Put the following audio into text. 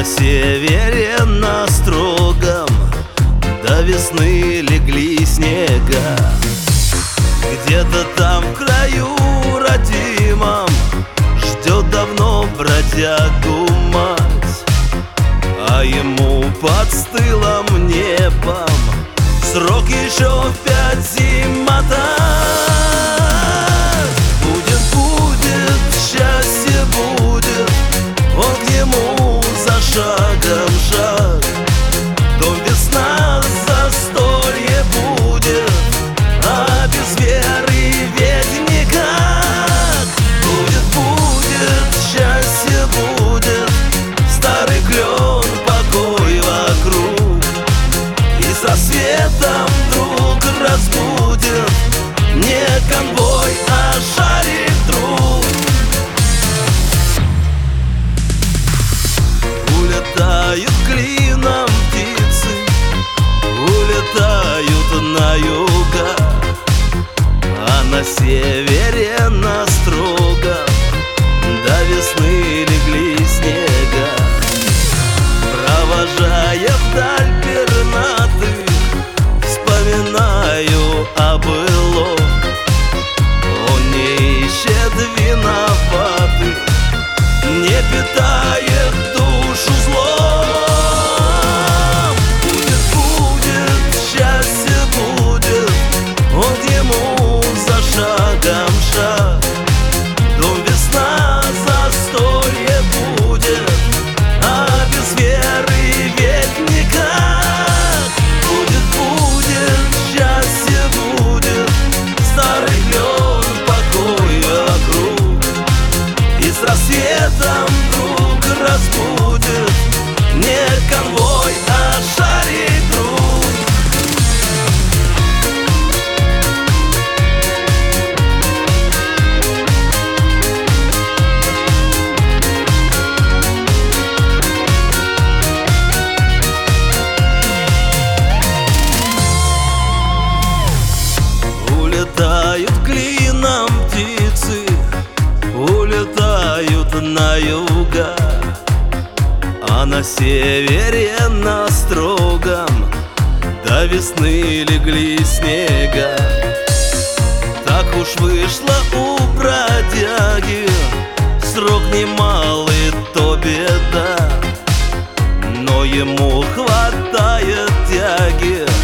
севере на строгом до весны легли снега. Где-то там в краю родимом ждет давно бродягу мать, а ему под стылым небом срок еще 5 зимотать. Будет, счастье будет, он к нему за шагом шаг. Дом весна, застолье будет, а без веры ведь никак. Будет, счастье будет, старый клен, покой вокруг, и со светом вдруг разбудит не конвой, а шарик друг. Улетают клином птицы, улетают на юга, а на севере на строгом до весны легли снега. Провожая вдаль пернатых, вспоминаю о былом. Он не ищет виноватых, не питает душу злом. Будет, счастье будет, он к нему за шагом шаг. Дом весна, застолье будет, а без веры ведь никак. Будет, счастье будет, старый клен, покой вокруг, и с рассветом вдруг разбудит не конвой, а шарик друг. Улетают клином птицы, улетают на юга, а на севере на строгом до весны легли снега. Так уж вышло у бродяги, срок немалый, то беда, но ему хватает тяги